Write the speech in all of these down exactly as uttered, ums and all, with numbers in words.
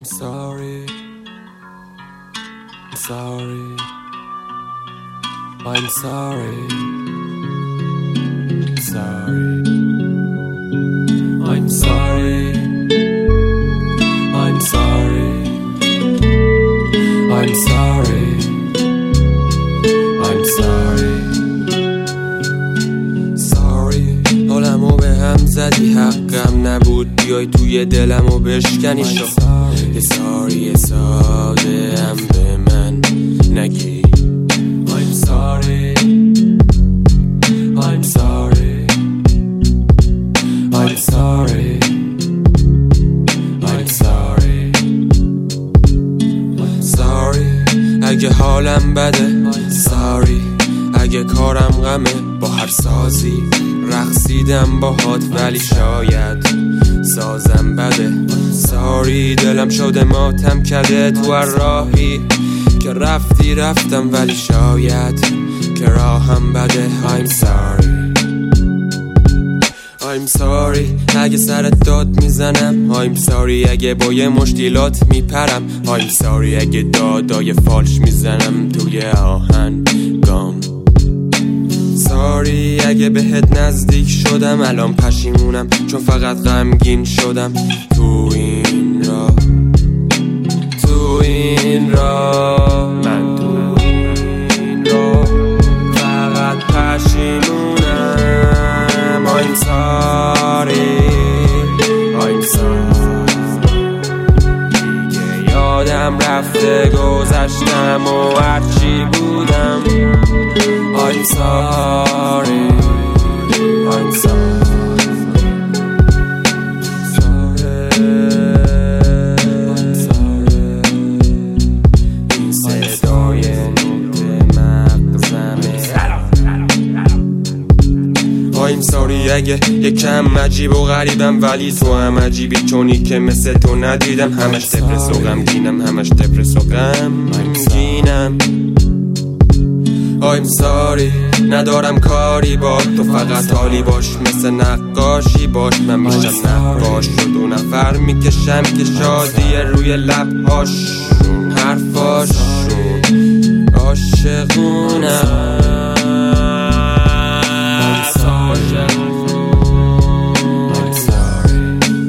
sorry, I'm sorry, I'm sorry, sorry, I'm sorry, I'm sorry, I'm sorry, I'm sorry, sorry. حالمو به هم زدی، حقم نبود بیای توی دلمو بشکنی. شو یه ساری ساده هم به من نگی. I'm sorry, I'm sorry, I'm sorry, I'm sorry, I'm sorry. اگه حالم بده sorry، اگه کارم غمه با هر سازی رقصیدم باهات ولی شاید سازم بده. ساری دلم شده ماتم کده تو هر راهی که رفتی رفتم ولی شاید که راهم بده. I'm sorry, I'm sorry اگه سرت داد میزنم. I'm sorry اگه با یه مشکلات میپرم. I'm sorry اگه دادای فالش میزنم توی آهنگام. ساری اگه بهت نزدیک شدم الان پشیمونم چون فقط غمگین شدم. تو این راه تو این راه من تو این راه فقط پشیمونم. I'm sorry, I'm sorry دیگه یادم رفته گذشتم و هرچی بودم. I'm sorry, I'm sorry, sorry, I'm sorry. این صدای نوت مغزمه. I'm sorry اگه یکم عجیب و غریبم ولی تو هم عجیبی چونی که مثل تو ندیدم. همش دپرس و غمگینم، همش دپرس و غمگینم. I'm sorry ندارم کاری با تو، فقط حالی باش مثل نقاشی باش. من میشم نقاش و دو نفر میکشم که شادی روی لبهاشون حرفاشون عاشقونم. I'm sorry, I'm sorry,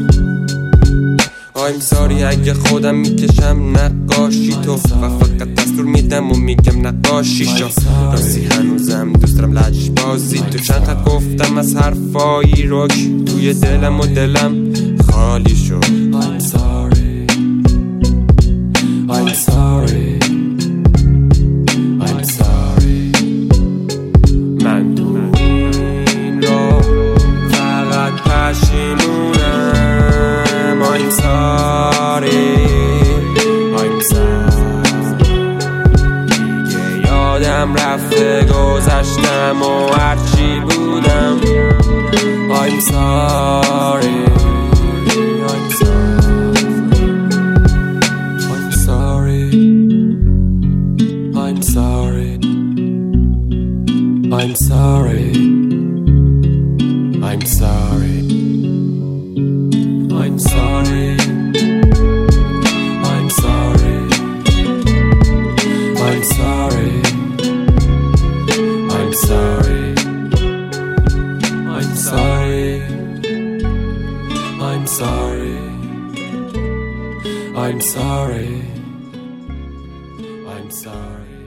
I'm sorry اگه خودم میکشم نقاشی تو و فقط دستور میدم و میگم نقاشی شو. راستی هنوزم دوست دارم لج بازی تو. چند خط گفتم از حرفایی رک توی دلم و دلم خالی شد. I'm sorry, I'm sorry, I'm sorry من تو این راه فقط پشیمونم. I'm sorry, I'm sorry دیگه یادم رفته گذشتم و هرچی بودم. I'm sorry, I'm sorry, I'm sorry, I'm sorry, I'm sorry, I'm sorry, I'm sorry, I'm sorry, I'm sorry, I'm sorry, I'm sorry, I'm sorry, I'm sorry, I'm sorry.